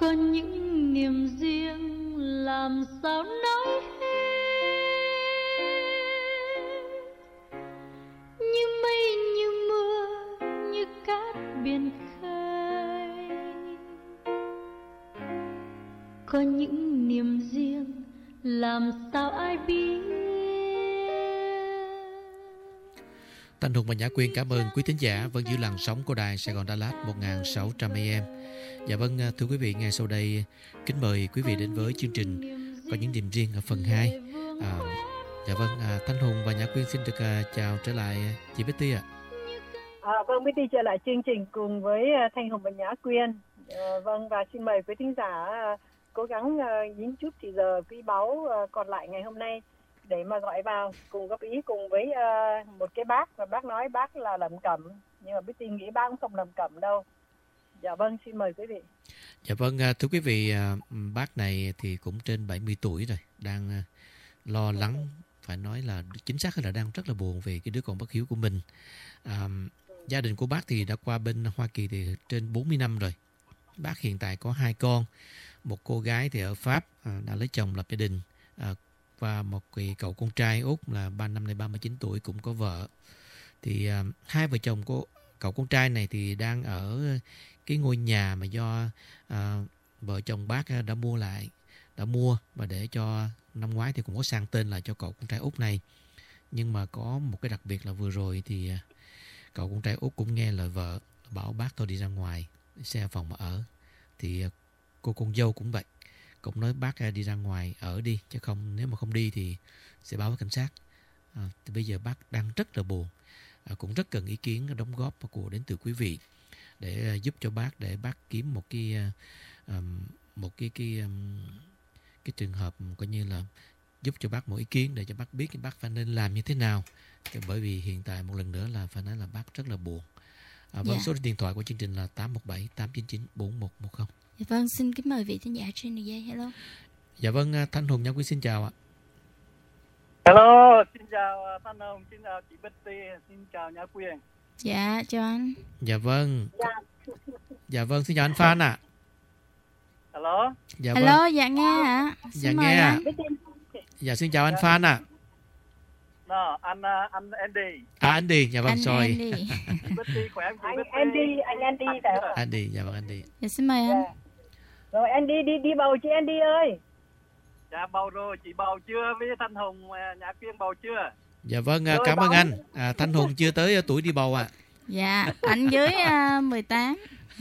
có những niềm riêng làm sao nói hết, như mây như mưa như cát biển khơi. Có những niềm riêng làm sao ai biết. Thanh Hùng và Nhã Quyên cảm ơn quý thính giả vẫn giữ làn sóng của đài Sài Gòn Đà Lạt 1600 AM. Dạ vâng, thưa quý vị, ngay sau đây kính mời quý vị đến với chương trình Có những niềm riêng ở phần 2. Dạ vâng, Thanh Hùng và Nhã Quyên xin được chào trở lại chị Betty ạ. Vâng, Betty trở lại chương trình cùng với Thanh Hùng và Nhã Quyên. Vâng, và xin mời quý thính giả cố gắng nhín chút thì giờ quý báu còn lại ngày hôm nay để mà gọi vào cùng góp ý cùng với một cái bác, và bác nói bác là lẩm cẩm, nhưng mà Betty nghĩ bác cũng không lẩm cẩm đâu. Dạ vâng, xin mời quý vị. Dạ vâng, thưa quý vị, bác này thì cũng trên 70 tuổi rồi, đang lo lắng, phải nói là chính xác là đang rất là buồn về cái đứa con bất hiếu của mình. Gia đình của bác thì đã qua bên Hoa Kỳ thì trên 40 năm rồi. Bác hiện tại có 2 con, một cô gái thì ở Pháp đã lấy chồng lập gia đình, và một cậu con trai út là năm nay 39 tuổi cũng có vợ. Thì hai vợ chồng của cậu con trai này thì đang ở cái ngôi nhà mà do vợ chồng bác đã mua và để cho năm ngoái thì cũng có sang tên lại cho cậu con trai út này. Nhưng mà có một cái đặc biệt là vừa rồi thì cậu con trai út cũng nghe lời vợ bảo bác thôi đi ra ngoài xe phòng mà ở. Thì cô con dâu cũng vậy, cũng nói bác đi ra ngoài ở đi, chứ không nếu mà không đi thì sẽ báo với cảnh sát. Thì bây giờ bác đang rất là buồn, cũng rất cần ý kiến đóng góp của đến từ quý vị để giúp cho bác, để bác kiếm một cái trường hợp coi như là giúp cho bác một ý kiến để cho bác biết bác phải nên làm như thế nào. Bởi vì hiện tại một lần nữa là phải nói là bác rất là buồn. Vâng, số điện thoại của chương trình là 817 899 4110. Dạ vâng, xin kính mời vị thính giả trên đường dây. Hello. Dạ vâng, Thanh Hùng, Nhã Quyên xin chào ạ. Hello, xin chào Thanh Hùng, xin chào chị Betty, xin chào Nhã Quyên. Dạ, chào anh. Dạ vâng. Dạ vâng, xin chào anh Phan ạ. Hello. Dạ Hello, vâng. dạ nghe ạ. Dạ nghe ạ. Dạ xin chào anh Phan ạ. No, anh Andy. Andy, dạ vâng, Anh sorry. Andy. Betty khỏe không chị Betty? Anh Andy phải không? Andy, dạ vâng Andy. Dạ xin mời anh. Rồi Andy đi bầu chị Andy ơi. Dạ bầu rồi, chị bầu chưa với Thanh Hùng, Nhã Quyên bầu chưa? Dạ vâng, cảm ơn anh. Thanh Hùng chưa tới tuổi đi bầu ạ. Dạ, anh dưới 18.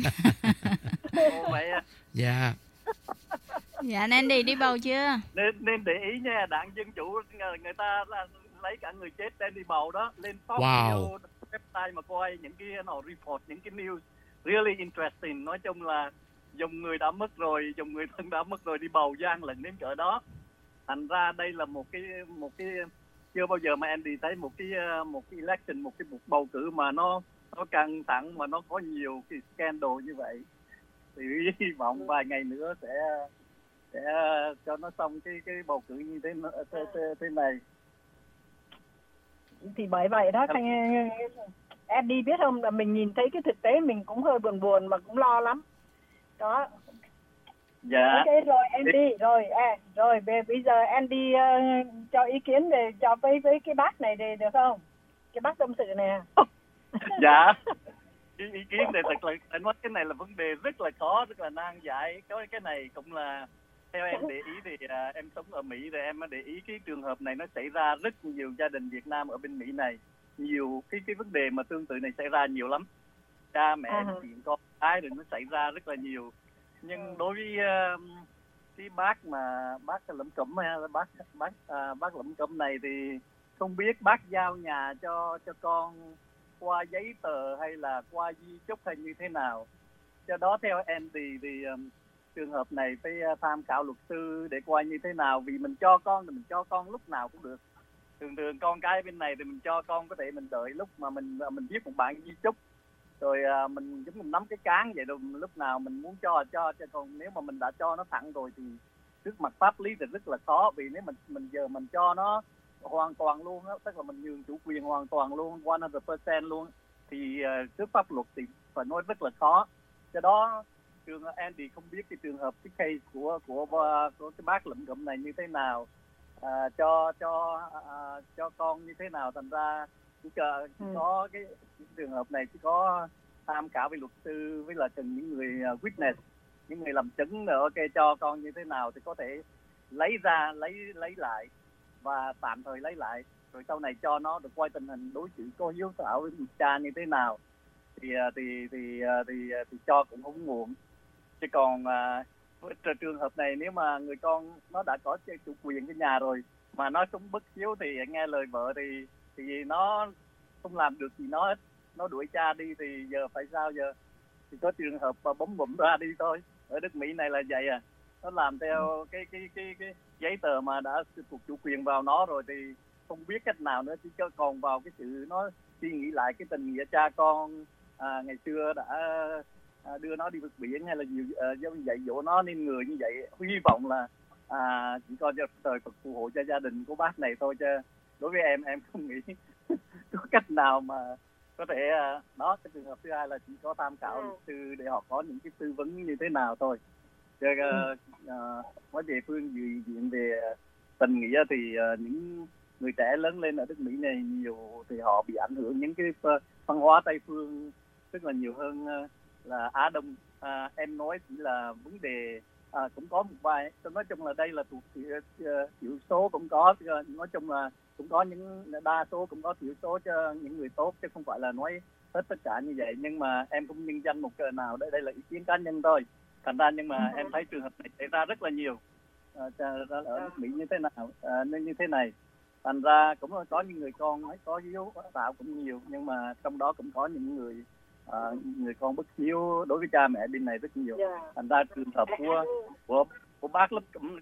Ồ vậy à. Dạ. Dạ, anh Andy đi bầu chưa? Nên để ý nha, đảng Dân Chủ người ta là lấy cả người chết đem đi bầu đó, lên Fox Wow. website mà coi những cái report, những cái news really interesting. Nói chung là dùng người đã mất rồi, dùng người thân đã mất rồi đi bầu gian lận đến cỡ đó. Thành ra đây là một cái chưa bao giờ mà Andy thấy một cái election, một cái bầu cử mà nó căng thẳng, mà nó có nhiều cái scandal như vậy. Thì hy vọng vài ngày nữa sẽ cho nó xong cái bầu cử như thế này. Thì bởi vậy đó, Andy biết không, là mình nhìn thấy cái thực tế mình cũng hơi buồn mà cũng lo lắm. Đó. Dạ. Ok rồi Andy, rồi bây giờ Andy cho ý kiến về cho với cái bác này thì được không? Cái bác tâm sự này. Dạ. Ý kiến này thật là anh nói cái này là vấn đề rất là khó, rất là nan giải. Cái này cũng là theo em để ý thì em sống ở Mỹ rồi em để ý cái trường hợp này nó xảy ra rất nhiều gia đình Việt Nam ở bên Mỹ này, nhiều cái vấn đề mà tương tự này xảy ra nhiều lắm. Cha mẹ chuyện con cái rồi nó xảy ra rất là nhiều. Nhưng đối với cái bác Lẩm Cẩm bác Lẩm Cẩm này thì không biết bác giao nhà cho con qua giấy tờ hay là qua di chúc hay như thế nào. Do đó theo em thì trường hợp này phải tham khảo luật sư để coi như thế nào, vì mình cho con thì mình cho con lúc nào cũng được. Thường con cái bên này thì mình cho con có thể mình đợi lúc mà mình viết một bản di chúc rồi mình giống mình nắm cái cán vậy, rồi lúc nào mình muốn cho, còn nếu mà mình đã cho nó thẳng rồi thì trước mặt pháp lý thì rất là khó, vì nếu mình giờ mình cho nó hoàn toàn luôn á, tức là mình nhường chủ quyền hoàn toàn luôn, 100% luôn, thì trước pháp luật thì phải nói rất là khó. Do đó trường Andy không biết cái trường hợp cái case của cái bác lụm cụm này như thế nào, cho con như thế nào, thành ra chỉ có cái trường hợp này chỉ có tham khảo với luật sư với là cần những người witness, những người làm chứng rồi ok cho con như thế nào thì có thể lấy lại và tạm thời lấy lại, rồi sau này cho nó được quay tình hình đối xử có hiếu thảo với cha như thế nào thì cho cũng không muộn. Chứ còn trường hợp này nếu mà người con nó đã có chủ quyền cái nhà rồi mà nó sống bất hiếu thì nghe lời vợ thì nó không làm được gì nó hết, nó đuổi cha đi thì giờ phải sao giờ? Thì có trường hợp mà bấm bụng ra đi thôi. Ở nước Mỹ này là vậy à, nó làm theo cái giấy tờ mà đã thuộc chủ quyền vào nó rồi thì không biết cách nào nữa, chỉ còn vào cái sự nó suy nghĩ lại cái tình nghĩa cha con ngày xưa đã đưa nó đi vượt biển hay là dạy dỗ nó nên người như vậy. Hy vọng là chỉ có trời Phật phù hộ cho gia đình của bác này thôi, chứ đối với em không nghĩ có cách nào mà có thể đó. Cái trường hợp thứ hai là chỉ có tham khảo luật sư để họ có những cái tư vấn như thế nào thôi. Chứ nói về phương diện về tình nghĩa thì những người trẻ lớn lên ở nước Mỹ này nhiều thì họ bị ảnh hưởng những cái văn hóa Tây phương rất là nhiều hơn là Á Đông. Em nói chỉ là vấn đề cũng có một vài, nói chung là đây là thuộc thiểu số cũng có, nói chung là cũng có những đa số cũng có thiểu số cho những người tốt, chứ không phải là nói hết tất cả như vậy. Nhưng mà em cũng nhân danh một cái nào đây là ý kiến cá nhân thôi, thành ra nhưng mà em thấy trường hợp này xảy ra rất là nhiều ở nước Mỹ như thế nào nên như thế này. Thành ra cũng có những người con có hiếu thảo cũng nhiều, nhưng mà trong đó cũng có những người con bất hiếu đối với cha mẹ bên này rất nhiều. Thành ra trường hợp của bác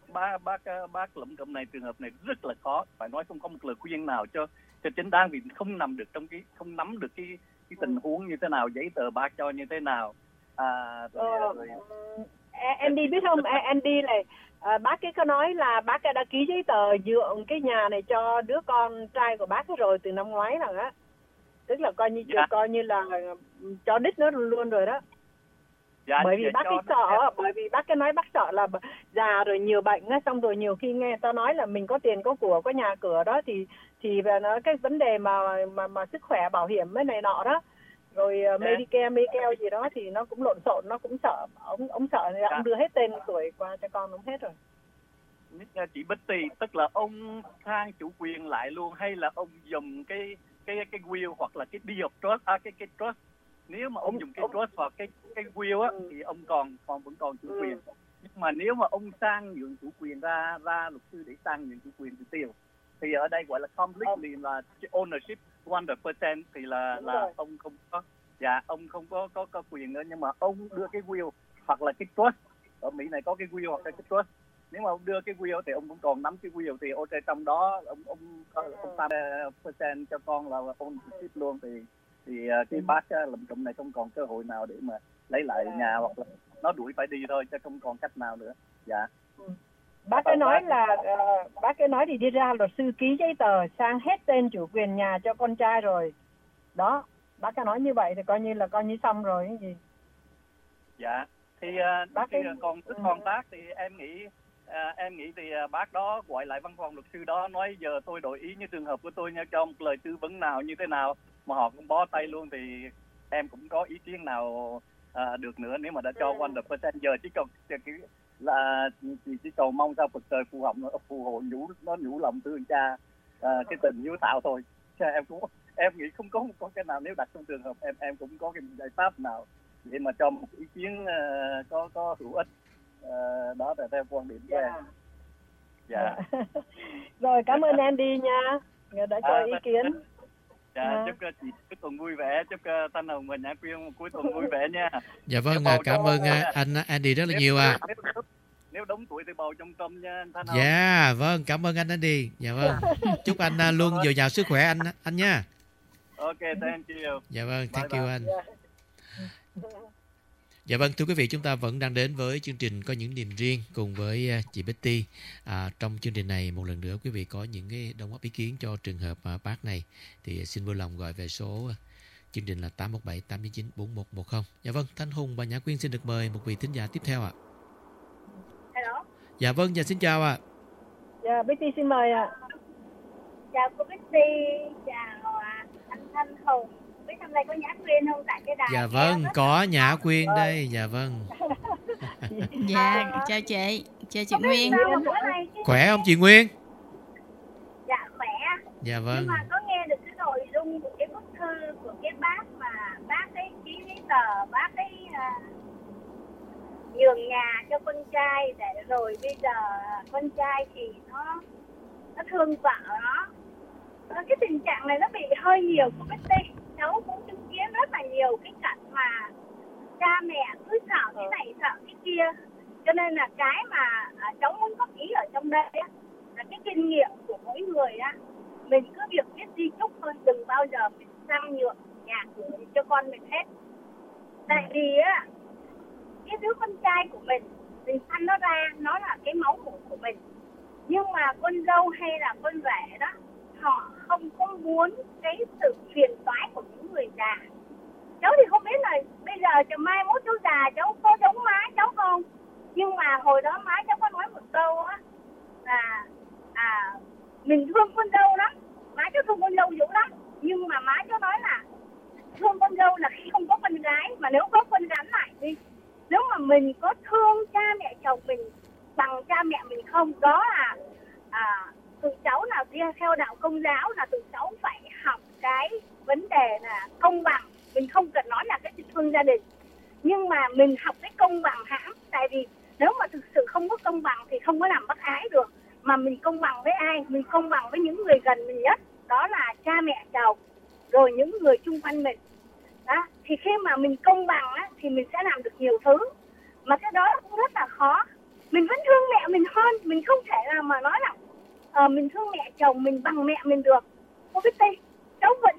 lụm cụm này, trường hợp này rất là khó, phải nói không có một lời khuyên nào cho chính đáng, vì không nằm được cái tình huống như thế nào, giấy tờ bác cho như thế nào. Andy biết không, Andy này bác ấy có nói là bác đã ký giấy tờ nhượng cái nhà này cho đứa con trai của bác rồi từ năm ngoái rồi á, tức là coi như là cho đích nó luôn rồi đó. Bởi vì bác ấy sợ, bởi vì bác ấy nói bác sợ là già rồi nhiều bệnh á, xong rồi nhiều khi nghe tao nói là mình có tiền có của có nhà cửa đó thì về nó cái vấn đề mà sức khỏe bảo hiểm cái này nọ đó, rồi Medicare gì đó thì nó cũng lộn xộn, nó cũng sợ. Ông sợ thì ông đưa hết tên tuổi qua cho con ông hết rồi. Chị Betty, tức là ông sang chủ quyền lại luôn hay là ông dùng cái will hoặc là cái deed of trust, cái trust. Nếu mà ông dùng cái trust hoặc cái will á thì ông vẫn còn chủ quyền. Nhưng mà nếu mà ông sang nhượng chủ quyền ra luật sư để sang nhượng chủ quyền thì ở đây gọi là completely là ownership 100% thì là ông không có ông không có quyền nữa. Nhưng mà ông đưa cái will hoặc là cái trust, ở Mỹ này có cái will hoặc là cái trust, nếu mà ông đưa cái will thì ông cũng còn nắm cái will thì ok, trong đó ông 100% cho con là ownership luôn thì cái bác lụm cụm này không còn cơ hội nào để mà lấy lại nhà, hoặc là nó đuổi phải đi thôi chứ không còn cách nào nữa. Bác ấy nói là bác ấy nói thì đi ra luật sư ký giấy tờ sang hết tên chủ quyền nhà cho con trai rồi đó. Bác ấy nói như vậy thì coi như xong rồi cái gì. Dạ thì bác ấy còn con tác thì em nghĩ thì bác đó gọi lại văn phòng luật sư đó nói giờ tôi đổi ý như trường hợp của tôi nha, cho một lời tư vấn nào như thế nào mà họ cũng bó tay luôn thì em cũng có ý kiến nào được nữa. Nếu mà đã cho 100% giờ chỉ cầu mong sao Phật trời phù hộ nhủ lòng thương cha cái tình hiếu thảo thôi. Em nghĩ không có cái nào, nếu đặt trong trường hợp em cũng có cái giải pháp nào để mà cho một ý kiến có hữu ích. Đó là theo quan điểm của em. Rồi cảm ơn Andy nha, người đã cho ý kiến. Chúc chị cuối tuần vui vẻ, chúc Thanh Hồng và Nhã Quyên một cuối tuần vui vẻ nha. Dạ vâng, cảm ơn anh Andy rất là nhiều Nếu đúng tuổi thì bầu trong tâm nha Thanh Hồng. Dạ vâng, cảm ơn anh Andy. Dạ vâng, chúc anh luôn dồi dào sức khỏe anh nha. Ok, thank you. Dạ vâng, thank you anh. Dạ vâng, thưa quý vị, chúng ta vẫn đang đến với chương trình Có những niềm riêng cùng với chị Betty. Trong chương trình này, một lần nữa quý vị có những cái đóng góp ý kiến cho trường hợp bác này thì xin vui lòng gọi về số Chương trình là 817 899 4110. Dạ vâng, Thanh Hùng và Nhã Quyên xin được mời một vị thính giả tiếp theo ạ. Hello. Dạ vâng, dạ xin chào ạ. Dạ, Betty xin mời ạ. Chào cô Betty, chào anh Thanh Hùng. Biết hôm nay có Nhã Quyên không tại cái đài? Dạ vâng, có Nhã Quyên đây. Dạ vâng. Dạ, chào chị Nguyên. Khỏe không chị Nguyên? Dạ khỏe. Dạ vâng. Nhưng mà có nghe được cái nội dung của cái bức thư của cái bác mà bác ấy ký giấy tờ, bác ấy nhường nhà cho con trai để rồi bây giờ con trai thì nó thương vợ nó. Cái tình trạng này nó bị hơi nhiều của Betty. Cháu cũng chứng kiến rất là nhiều cái cảnh mà cha mẹ cứ sợ cái này sợ cái kia, cho nên là cái mà cháu muốn góp ý ở trong đây á, là cái kinh nghiệm của mỗi người á, mình cứ việc viết di chúc thôi, đừng bao giờ mình sang nhượng nhà cửa cho con mình hết. Tại vì á, cái đứa con trai của mình sanh nó ra, nó là cái máu mủ của mình, nhưng mà con dâu hay là con rể đó, họ không có muốn cái sự phiền toái của những người già. Cháu thì không biết là bây giờ cho mai mốt cháu già cháu có giống má cháu không, nhưng mà hồi đó má cháu có nói một câu á là mình thương con dâu lắm, má cháu thương con dâu dữ lắm, nhưng mà má cháu nói là thương con dâu là khi không có con gái, mà nếu có con gắn lại đi, nếu mà mình có thương cha mẹ chồng mình bằng cha mẹ mình không, đó là tụi cháu nào đi theo đạo Công giáo là tụi cháu phải học cái vấn đề là công bằng. Mình không cần nói là cái tình thương gia đình, nhưng mà mình học cái công bằng hãng. Tại vì nếu mà thực sự không có công bằng thì không có làm bác ái được. Mà mình công bằng với ai? Mình công bằng với những người gần mình nhất, đó là cha mẹ chồng, rồi những người chung quanh mình. Đó. Thì khi mà mình công bằng á, thì mình sẽ làm được nhiều thứ. Mà cái đó cũng rất là khó. Mình vẫn thương mẹ mình hơn. Mình không thể nào mà nói là mình thương mẹ chồng mình bằng mẹ mình được. Cô biết đi, cháu vẫn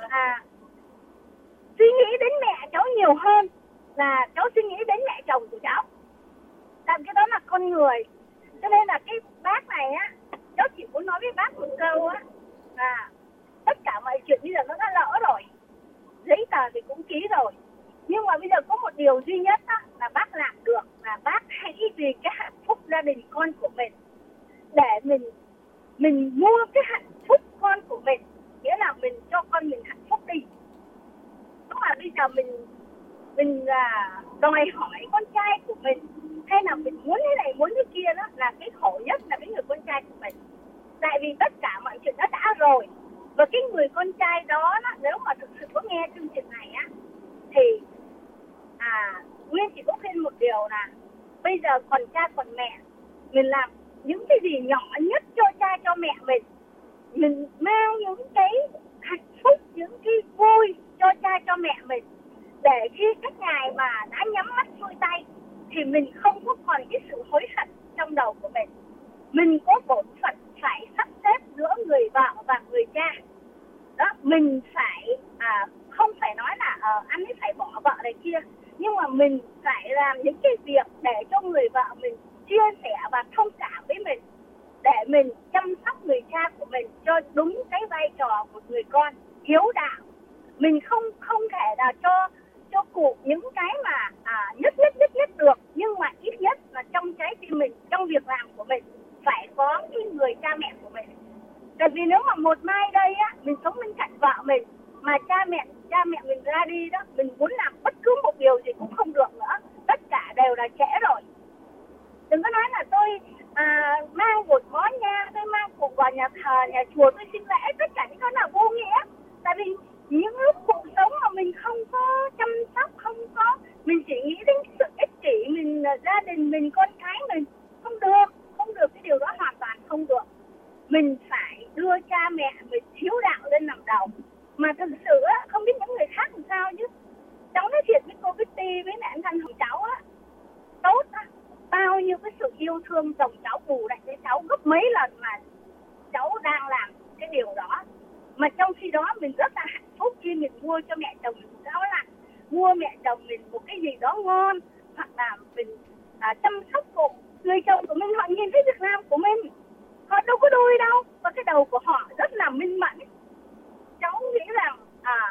suy nghĩ đến mẹ cháu nhiều hơn là cháu suy nghĩ đến mẹ chồng của cháu. Tại cái đó là con người. Cho nên là cái bác này á, cháu chỉ muốn nói với bác một câu á, là tất cả mọi chuyện bây giờ nó đã lỡ rồi, giấy tờ thì cũng ký rồi, nhưng mà bây giờ có một điều duy nhất á, là bác làm được là bác hãy vì cái hạnh phúc gia đình con của mình để mình mua cái hạnh phúc con của mình, nghĩa là mình cho con mình hạnh phúc đi. Nhưng mà bây giờ mình đòi hỏi con trai của mình, hay là mình muốn thế này muốn thế kia, đó là cái khổ nhất là cái người con trai của mình. Tại vì tất cả mọi chuyện đã rồi, và cái người con trai đó nếu mà thực sự có nghe chương trình này á, thì Nguyên chỉ có khuyên một điều là bây giờ còn cha còn mẹ, mình làm những cái gì nhỏ nhất cho cha cho mẹ mình mang những cái hạnh phúc, những cái vui cho cha cho mẹ mình, để khi các ngài mà đã nhắm mắt xuôi tay thì mình không có còn cái sự hối hận trong đầu của mình. Mình có bổn phận phải sắp xếp giữa người vợ và người cha. Đó, mình phải không phải nói là anh ấy phải bỏ vợ này kia, nhưng mà mình phải làm những cái việc để cho người vợ mình chia sẻ và thông cảm với mình, để mình chăm sóc người cha của mình cho đúng cái vai trò của người con hiếu đạo. Mình không thể là cho cụ những cái mà nhất được, nhưng mà ít nhất là trong trái tim mình, trong việc làm của mình phải có cái người cha mẹ của mình. Tại vì nếu mà một mai đây á, mình sống bên cạnh vợ mình mà cha mẹ mình ra đi đó, mình muốn làm bất cứ một điều gì cũng không được nữa, tất cả đều là trễ rồi. Đừng có nói là tôi mang một bó nha, tôi mang cụ vào nhà thờ, nhà chùa tôi xin lễ, tất cả những cái là vô nghĩa. Tại vì những lúc cuộc sống mà mình không có chăm sóc, mình chỉ nghĩ đến sự ích kỷ mình, gia đình mình, con cái mình, không được, cái điều đó hoàn toàn không được. Mình phải đưa cha mẹ mình hiếu đạo lên làm đầu. Mà thực sự á, không biết những người khác làm sao chứ, cháu nói thiệt với cô Betty với mẹ anh Thanh Hồng cháu á, tốt á, bao nhiêu cái sự yêu thương chồng cháu bù lại cho cháu gấp mấy lần mà cháu đang làm cái điều đó. Mà trong khi đó mình rất là hạnh phúc khi mình mua cho mẹ chồng mình, đó là mua mẹ chồng mình một cái gì đó ngon, hoặc là mình chăm sóc cụ. Người chồng của mình họ nhìn thấy việc làm của mình, họ đâu có đôi đâu, và cái đầu của họ rất là minh mẫn. Cháu nghĩ rằng cái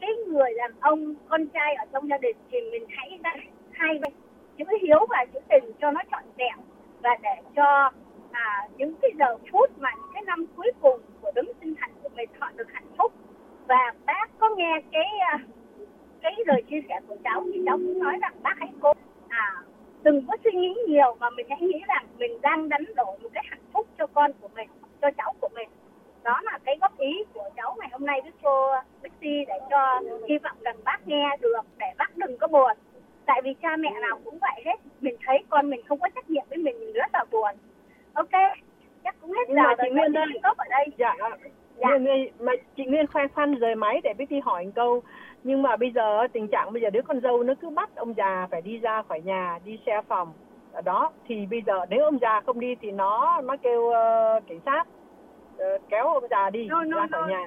cái người đàn ông con trai ở trong gia đình thì mình hãy đánh hai bên, chữ hiếu và chữ tình cho nó trọn vẹn, và để cho những cái giờ phút mà những cái năm cuối cùng của đấng sinh thành của mình họ được hạnh phúc. Và bác có nghe cái lời chia sẻ của cháu thì cháu cũng nói rằng bác hãy cố đừng có suy nghĩ nhiều, mà mình hãy nghĩ rằng mình đang đánh đổi một cái hạnh phúc cho con của mình, cho cháu của mình. Đó là cái góp ý của cháu ngày hôm nay với cô Bixi, để cho hy vọng rằng bác nghe được, để bác đừng có buồn. Tại vì cha mẹ nào cũng vậy hết, mình thấy con mình không có trách nhiệm với mình rất là buồn. Ok, chắc cũng hết giờ chị Nguyên đây. Tốt ở đây. Dạ. Mà chị Nguyên khoan rời máy để Bixi hỏi một câu. Nhưng mà bây giờ tình trạng bây giờ đứa con dâu nó cứ bắt ông già phải đi ra khỏi nhà, đi xe phòng ở đó, thì bây giờ nếu ông già không đi thì nó kêu cảnh sát kéo ông già đi ra khỏi nhà.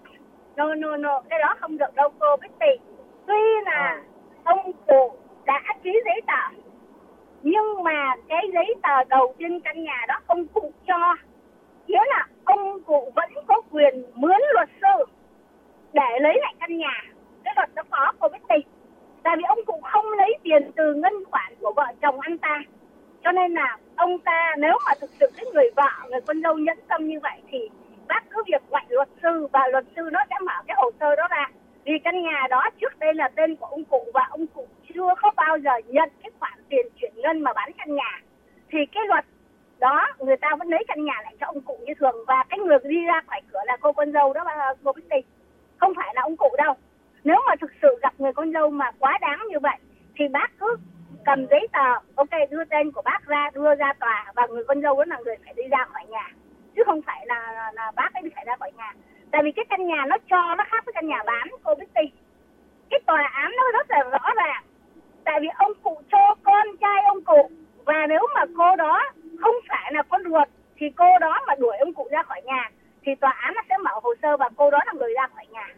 No, cái đó không được đâu cô Bixi. Tuy là ông cụ đã ký giấy tờ, nhưng mà cái giấy tờ đầu tiên căn nhà đó ông cụ cho, nghĩa là ông cụ vẫn có quyền mướn luật sư để lấy lại căn nhà. Cái luật đó có cô Bixi. Tại vì ông cụ không lấy tiền từ ngân khoản của vợ chồng anh ta, cho nên là ông ta nếu mà thực sự cái người vợ, người con dâu nhẫn tâm như vậy thì bác cứ việc gọi luật sư, và luật sư nó sẽ mở cái hồ sơ đó ra. Vì căn nhà đó trước đây là tên của ông cụ, và ông cụ chưa có bao giờ nhận cái khoản tiền chuyển ngân mà bán căn nhà, thì cái luật đó người ta vẫn lấy căn nhà lại cho ông cụ như thường. Và cái người đi ra khỏi cửa là cô con dâu đó, cô Bixi, không phải là ông cụ đâu. Nếu mà thực sự gặp người con dâu mà quá đáng như vậy thì bác cứ cầm giấy tờ, ok, đưa tên của bác ra, đưa ra tòa, và người con dâu đó là người phải đi ra khỏi nhà, chứ không phải là bác ấy phải ra khỏi nhà. Tại vì cái căn nhà nó cho nó khác với căn nhà bán, cô Bixi. Cái tòa án nó rất là rõ ràng. Tại vì ông cụ cho con trai ông cụ, và nếu mà cô đó không phải là con ruột thì cô đó mà đuổi ông cụ ra khỏi nhà thì tòa án nó sẽ mở hồ sơ và cô đó là người ra khỏi nhà.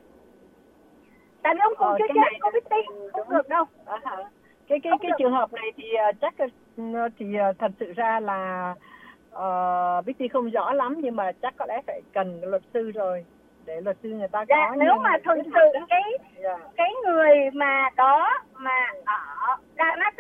Tại vì ông cụ chưa chết, cô Bixi, không được đâu. Cái trường hợp này thì chắc thì thật sự ra là Bixi không rõ lắm, nhưng mà chắc có lẽ phải cần luật sư rồi, để luật sư người ta có. Nếu mà thực sự cái người mà đó mà ở Đà Nẵng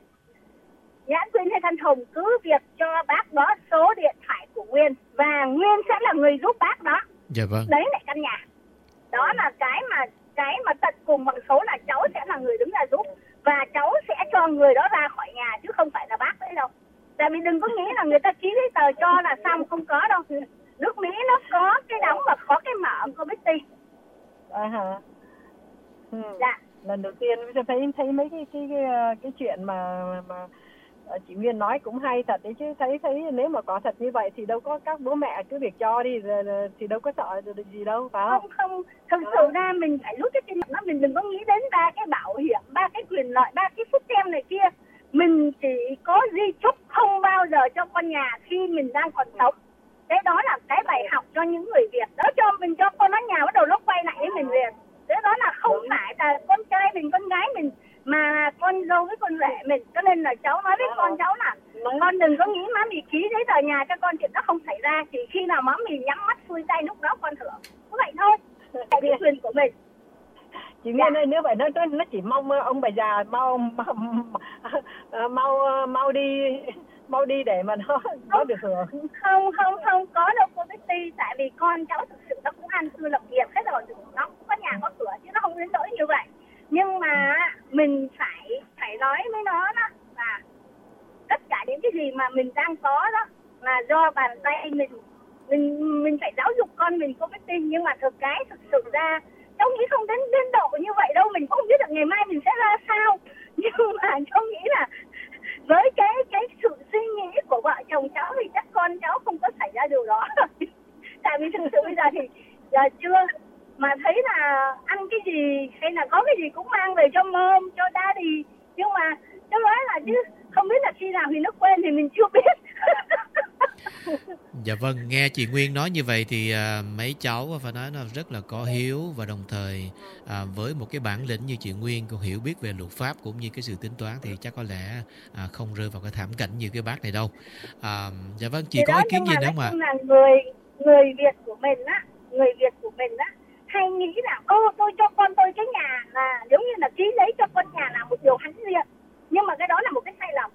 Nhã Quyên hay Thanh Hồng cứ việc cho bác đó số điện thoại của Nguyên, và Nguyên sẽ là người giúp bác đó. Dạ vâng. Lấy lại căn nhà. Đó là cái mà tận cùng bằng số là cháu sẽ là người đứng ra giúp, và cháu sẽ cho người đó ra khỏi nhà, chứ không phải là bác đấy đâu. Tại vì đừng có nghĩ là người ta ký giấy tờ cho là xong, không có đâu. Nước Mỹ nó có cái đóng và có cái mở, cô Bixi. Dạ. Lần đầu tiên thấy mấy cái chuyện mà chị Nguyên nói cũng hay thật đấy chứ. Thấy nếu mà có thật như vậy thì đâu có các bố mẹ cứ việc cho đi thì đâu có sợ được gì đâu, phải không? Không, thực sự ra mình phải rút cái kinh nghiệm đó. Mình đừng có nghĩ đến 3 cái bảo hiểm, 3 cái quyền lợi, 3 cái phúc tem này kia. Mình chỉ có di chúc không bao giờ cho con nhà khi mình đang còn sống. Cái đó là cái bài học cho những người Việt. Đó, cho con nó nhà bắt đầu nó quay lại với mình liền. Thế đó là không phải là con trai mình, con gái mình, mà con dâu với con rể mình. Cho nên là cháu nói với con cháu là con đừng có nghĩ má mì ký giấy tờ nhà cho con, chuyện đó không xảy ra. Chỉ khi nào má mì nhắm mắt xuôi tay lúc đó con hưởng. Có vậy thôi. Tại cái quyền của mình. Chị Nguyên ơi, nếu vậy nó chỉ mong ông bà già mau đi để mà nó được hưởng. Không có đâu cô Bixi. Tại vì con cháu thực sự nó cũng an cư lập nghiệp hết rồi, nó cũng có nhà có cửa chứ nó không đến nỗi như vậy. Nhưng mà mình phải nói với nó đó là tất cả những cái gì mà mình đang có đó là do bàn tay mình phải giáo dục con mình, cô Bixi. Nhưng mà thực sự ra cháu nghĩ không đến độ như vậy đâu. Mình cũng không biết được ngày mai mình sẽ ra sao, nhưng mà cháu nghĩ là với cái sự suy nghĩ của vợ chồng cháu thì chắc con cháu không có xảy ra điều đó. Tại vì thực sự bây giờ thì chưa mà thấy là ăn cái gì hay là có cái gì cũng mang về cho mom, cho daddy. Nhưng mà cháu nói là chứ không biết là khi nào thì nó quên thì mình chưa biết. Dạ vâng, nghe chị Nguyên nói như vậy thì mấy cháu phải nói nó rất là có hiếu, và đồng thời với một cái bản lĩnh như chị Nguyên cũng hiểu biết về luật pháp cũng như cái sự tính toán thì chắc có lẽ không rơi vào cái thảm cảnh như cái bác này đâu. Dạ vâng, chị có ý kiến gì nữa mà? Là người Việt của mình á, hay nghĩ là tôi cho con tôi cái nhà là giống như là ký giấy cho con nhà là một điều hãnh diện, nhưng mà cái đó là một cái sai lầm,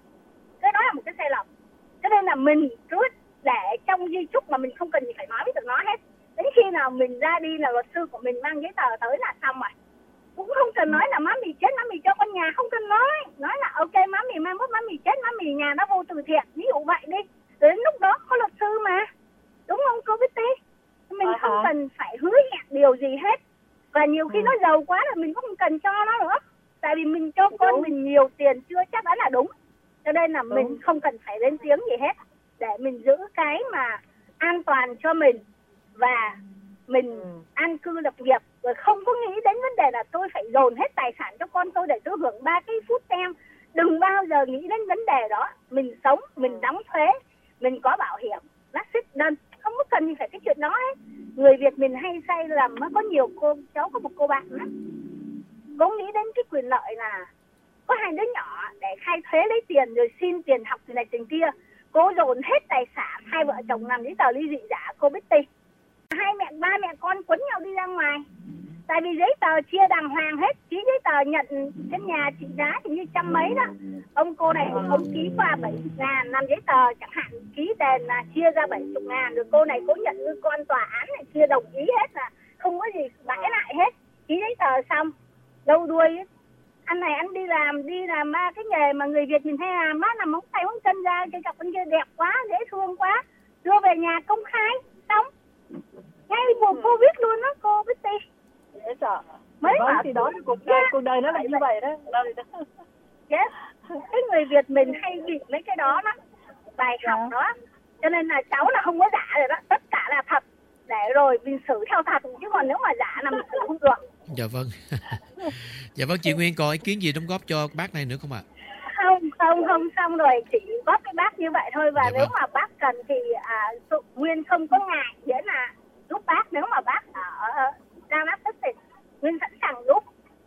cho nên là mình cứ để trong di chúc mà mình không cần gì phải nói với tụi nó hết. Đến khi nào mình ra đi là luật sư của mình mang giấy tờ tới là xong rồi, cũng không cần nói là má mì chết, má mì cho con nhà, không cần nói là ok má mì mai mốt má mì chết, má mì nhà nó vô từ thiện, ví dụ vậy đi. Đến lúc đó có luật sư mà, đúng không cô Betty? Mình không cần phải hứa hẹn điều gì hết, và nhiều khi nó giàu quá là mình cũng không cần cho nó nữa, tại vì mình cho con mình nhiều tiền chưa chắc đã là đúng, cho nên là mình không cần phải lên tiếng gì hết, để mình giữ cái mà an toàn cho mình và mình an cư lập nghiệp, rồi không có nghĩ đến vấn đề là tôi phải dồn hết tài sản cho con tôi để tôi hưởng 3 cái phút tem. Đừng bao giờ nghĩ đến vấn đề đó. Mình sống, mình đóng thuế, mình có bảo hiểm, that's it done. Không có cần gì phải cái chuyện đó hết. Người Việt mình hay sai lầm, nó có nhiều cháu có một cô bạn đó, cô nghĩ đến cái quyền lợi là có 2 đứa nhỏ để khai thuế lấy tiền rồi xin tiền học từ này tiền kia. Cô dồn hết tài sản, 2 vợ chồng làm giấy tờ ly dị giả, cô Betty. 2 ba mẹ con quấn nhau đi ra ngoài. Tại vì giấy tờ chia đàng hoàng hết, ký giấy tờ nhận cái nhà trị giá thì như trăm mấy đó. Ông cô này ông ký qua 70.000 làm giấy tờ chẳng hạn, ký tiền là chia ra 70.000, rồi cô này cô nhận như con tòa án này kia đồng ý hết, là không có gì bãi lại hết. Ký giấy tờ xong, đâu đuôi anh này anh đi làm ba cái nghề mà người Việt mình hay làm á, nằm móng tay móng chân ra, cái cặp bên kia đẹp quá, dễ thương quá, đưa về nhà công khai xong ngay mùa Covid luôn đó cô Betty. Dễ sợ. Mấy thì đó cuộc đời nó là như vậy đó. Yes. Cái người Việt mình hay bị mấy cái đó đó, bài học đó, cho nên là cháu là không có giả rồi đó, tất cả là thật, để rồi mình xử theo thật, chứ còn nếu mà giả là mình xử không được. Dạ vâng. Dạ vâng, chị Nguyên có ý kiến gì đóng góp cho bác này nữa không ạ? Không, xong rồi chỉ góp cái bác như vậy thôi, và dạ nếu mà bác cần thì Nguyên không có ngại, nghĩa là giúp bác, nếu mà bác ở Dallas thì Nguyên sẵn sàng giúp.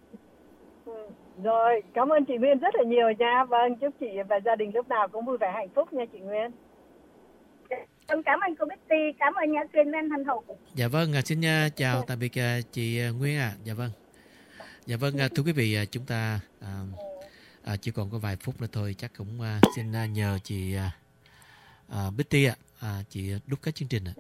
Rồi, cảm ơn chị Nguyên rất là nhiều nha. Vâng, chúc chị và gia đình lúc nào cũng vui vẻ hạnh phúc nha chị Nguyên. Cảm ơn cô Betty, cảm ơn Nhã Quyên Thanh Hùng. Dạ vâng, xin chào tạm biệt chị Nguyên ạ. Dạ vâng. Dạ vâng, thưa quý vị, chúng ta chỉ còn có vài phút nữa thôi, chắc cũng xin nhờ chị Betty ạ, chị đúc kết chương trình ạ.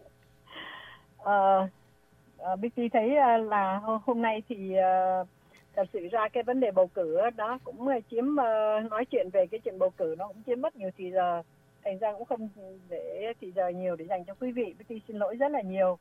Betty thấy là hôm nay thì thật sự ra cái vấn đề bầu cử đó cũng chiếm nói chuyện về cái chuyện bầu cử nó cũng chiếm mất nhiều thì giờ, thành ra cũng không để thì giờ nhiều để dành cho quý vị. Betty xin lỗi rất là nhiều.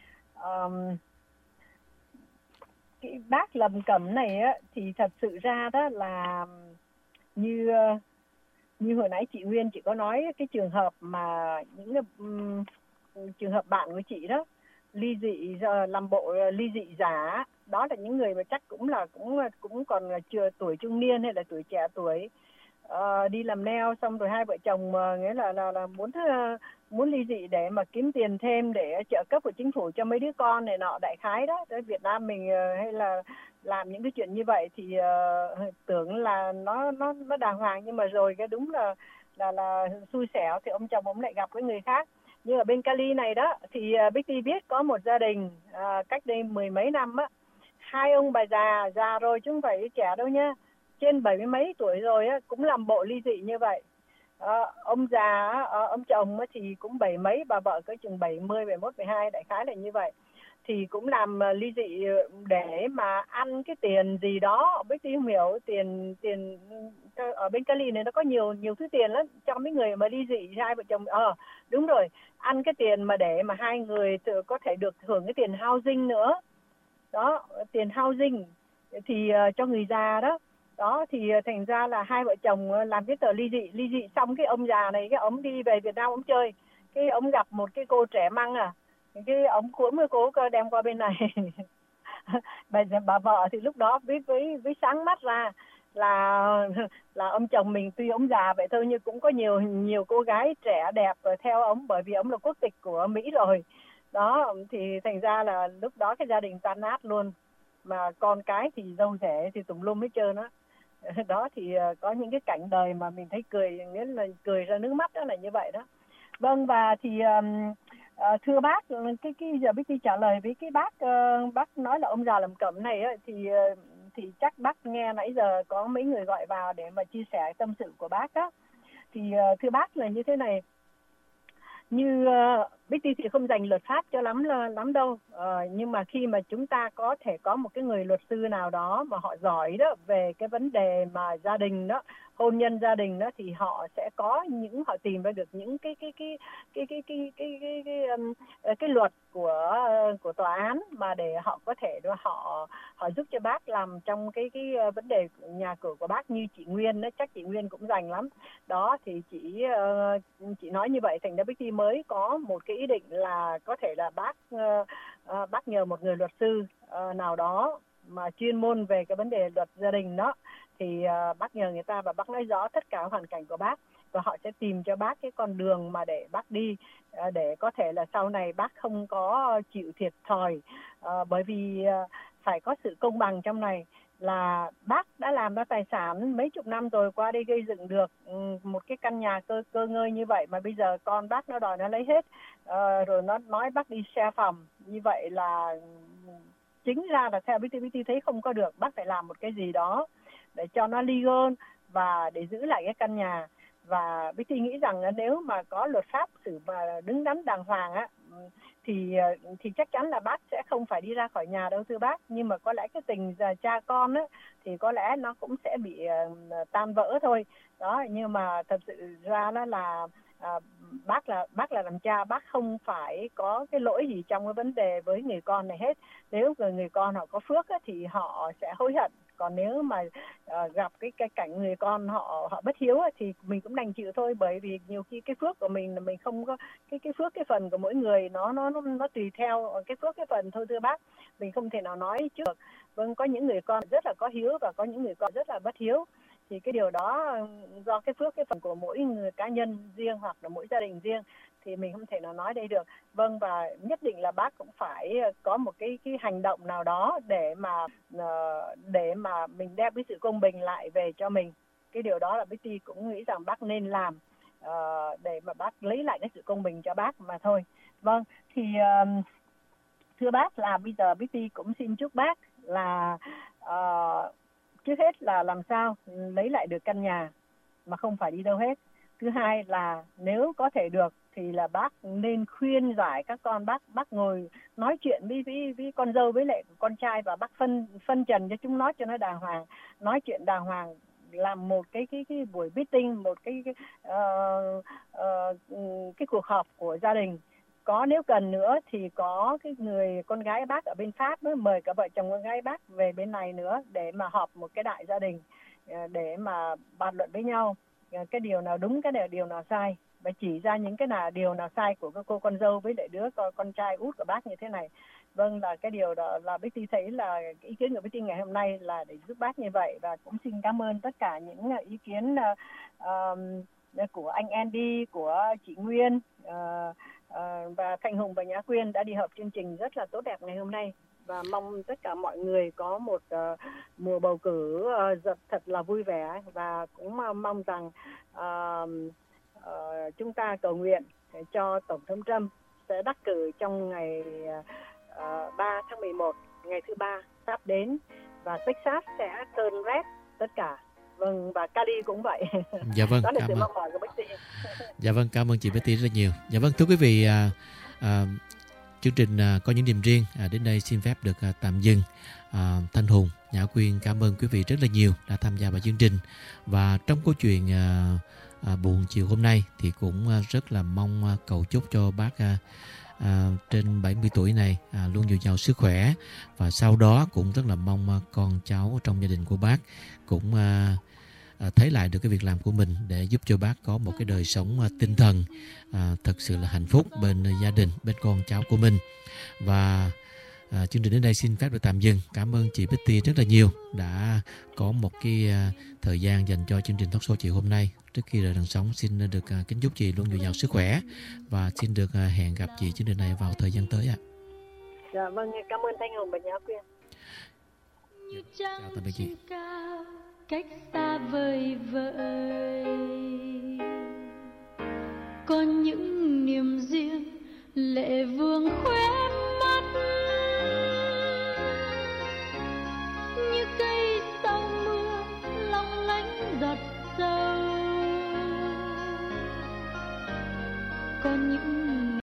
Cái bác Lâm Cẩm này á, thì thật sự ra đó là như hồi nãy chị Nguyên chị có nói cái trường hợp mà những trường hợp bạn của chị đó ly dị, làm bộ ly dị giả, đó là những người mà chắc cũng còn chưa tuổi trung niên hay là tuổi trẻ tuổi, đi làm nail xong rồi 2 vợ chồng nghĩa là muốn ly dị để mà kiếm tiền thêm để trợ cấp của chính phủ cho mấy đứa con này nọ đại khái đó. Tới Việt Nam mình hay là làm những cái chuyện như vậy thì tưởng là nó đàng hoàng, nhưng mà rồi cái đúng là xui xẻo thì ông chồng ông lại gặp với người khác. Như ở bên Cali này đó thì Betty biết có một gia đình cách đây 10 mấy năm á, 2 ông bà già rồi chứ không phải trẻ đâu nha, trên 70 mấy tuổi rồi á, cũng làm bộ ly dị như vậy. Ông già, ông chồng thì cũng 70 mấy, bà vợ có chừng 70, 71, 72, đại khái là như vậy. Thì cũng làm ly dị để mà ăn cái tiền gì đó, Betty không hiểu, tiền ở bên Cali này nó có nhiều thứ tiền lắm cho mấy người mà ly dị 2 vợ chồng. Đúng rồi, ăn cái tiền mà để mà 2 người có thể được hưởng cái tiền housing nữa. Đó, tiền housing thì cho người già đó. Đó thì thành ra là 2 vợ chồng làm cái tờ ly dị xong cái ông già này, cái ông đi về Việt Nam ông chơi, cái ông gặp một cái cô trẻ măng cái ông cuốn với cô đem qua bên này. bà vợ thì lúc đó với sáng mắt ra là ông chồng mình tuy ông già vậy thôi nhưng cũng có nhiều cô gái trẻ đẹp theo ông, bởi vì ông là quốc tịch của Mỹ rồi. Đó thì thành ra là lúc đó cái gia đình tan nát luôn, mà con cái thì dâu rể thì tùm lum hết trơn á. Đó thì có những cái cảnh đời mà mình thấy cười, nghĩa là cười ra nước mắt, đó là như vậy đó. Vâng, và thì Thưa bác, cái giờ Bích Ti trả lời với cái bác nói là ông già làm cẩm này ấy, thì chắc bác nghe nãy giờ có mấy người gọi vào để mà chia sẻ tâm sự của bác đó. Thì thưa bác là như thế này, như Bích Ti thì không dành luật pháp cho lắm đâu, nhưng mà khi mà chúng ta có thể có một cái người luật sư nào đó mà họ giỏi đó về cái vấn đề mà gia đình đó, hôn nhân gia đình đó, thì họ sẽ có họ tìm ra được những cái luật của tòa án mà để họ có thể họ giúp cho bác làm trong cái vấn đề nhà cửa của bác. Như chị Nguyên đó, chắc chị Nguyên cũng rành lắm đó, thì chị nói như vậy, thành ra Bích Ti mới có một cái ý định là có thể là bác nhờ một người luật sư nào đó mà chuyên môn về cái vấn đề luật gia đình đó, thì bác nhờ người ta và bác nói rõ tất cả hoàn cảnh của bác, và họ sẽ tìm cho bác cái con đường mà để bác đi, để có thể là sau này bác không có chịu thiệt thòi, bởi vì phải có sự công bằng trong này. Là bác đã làm ra tài sản mấy chục năm rồi, qua đây gây dựng được một cái căn nhà cơ ngơi như vậy, mà bây giờ con bác nó đòi nó lấy hết, rồi nó nói bác đi share phòng, như vậy là chính ra là theo Bích Ti thấy không có được. Bác phải làm một cái gì đó để cho nó legal và để giữ lại cái căn nhà. Và Bích Ti nghĩ rằng nếu mà có luật pháp xử mà đứng đắn đàng hoàng á, thì chắc chắn là bác sẽ không phải đi ra khỏi nhà đâu thưa bác. Nhưng mà có lẽ cái tình cha con á thì có lẽ nó cũng sẽ bị tan vỡ thôi đó. Nhưng mà thật sự ra nó là bác là làm cha, bác không phải có cái lỗi gì trong cái vấn đề với người con này hết. Nếu người con họ có phước á, thì họ sẽ hối hận. Còn nếu mà gặp cái cảnh người con họ bất hiếu á, thì mình cũng đành chịu thôi, bởi vì nhiều khi cái phước của mình là mình không có cái phước, cái phần của mỗi người nó tùy theo cái phước cái phần thôi thưa bác. Mình không thể nào nói trước. Vâng, có những người con rất là có hiếu và có những người con rất là bất hiếu, thì cái điều đó do cái phước cái phần của mỗi người cá nhân riêng hoặc là mỗi gia đình riêng, thì mình không thể nào nói đây được. Vâng, và nhất định là bác cũng phải có một cái hành động nào đó để mà mình đem cái sự công bình lại về cho mình. Cái điều đó là Bích Ti cũng nghĩ rằng bác nên làm để mà bác lấy lại cái sự công bình cho bác mà thôi. Vâng, thì thưa bác là bây giờ Bích Ti cũng xin chúc bác là trước hết là làm sao lấy lại được căn nhà mà không phải đi đâu hết. Thứ hai là nếu có thể được thì là bác nên khuyên giải các con, bác ngồi nói chuyện với con dâu với lại con trai, và bác phân trần cho chúng nó cho nó đàng hoàng, nói chuyện đàng hoàng, làm một cái buổi meeting, một cái cuộc họp của gia đình. Có nếu cần nữa thì có cái người con gái bác ở bên Pháp mới mời cả vợ chồng con gái bác về bên này nữa để mà họp một cái đại gia đình để mà bàn luận với nhau cái điều nào đúng, cái điều nào sai, và chỉ ra những cái điều nào sai của các cô con dâu với lại đứa con trai út của bác như thế này. Vâng, là cái điều đó là Bích Ti thấy là cái ý kiến của Bích Ti ngày hôm nay là để giúp bác như vậy. Và cũng xin cảm ơn tất cả những ý kiến của anh Andy, của chị Nguyên và Thanh Hùng và Nhã Quyên đã đi hợp chương trình rất là tốt đẹp ngày hôm nay. Và mong tất cả mọi người có một mùa bầu cử thật là vui vẻ, và cũng mong rằng chúng ta cầu nguyện cho Tổng thống Trump sẽ đắc cử trong ngày 3 tháng 11, ngày thứ ba sắp đến, và Texas sẽ turn red tất cả. Vâng, và Cali cũng vậy. Dạ vâng, đó là cảm sự ơn. mong mỏi của Bích Ti. Dạ vâng, cảm ơn chị Bích Ti rất nhiều. Dạ vâng, thưa quý vị, chương trình có những điểm riêng đến đây xin phép được tạm dừng. Thanh Hùng, Nhã Quyên cảm ơn quý vị rất là nhiều đã tham gia vào chương trình. Và trong câu chuyện buồn chiều hôm nay thì cũng rất là mong cầu chúc cho bác trên 70 tuổi này luôn dồi dào sức khỏe, và sau đó cũng rất là mong con cháu trong gia đình của bác cũng thấy lại được cái việc làm của mình để giúp cho bác có một cái đời sống tinh thần thật sự là hạnh phúc bên gia đình, bên con cháu của mình. Và chương trình đến đây xin phép được tạm dừng. Cảm ơn chị Bích Ti rất là nhiều đã có một cái thời gian dành cho chương trình talk show chiều hôm nay. Trước khi rời đằng sóng xin được kính chúc chị luôn dồi dào sức khỏe, và xin được hẹn gặp chị chương trình này vào thời gian tới ạ. Dạ vâng, cảm ơn Thanh Hùng và Nhã Quyên. Chào tạm biệt chị. Cách xa vời vợi, có những niềm riêng lệ vương khóe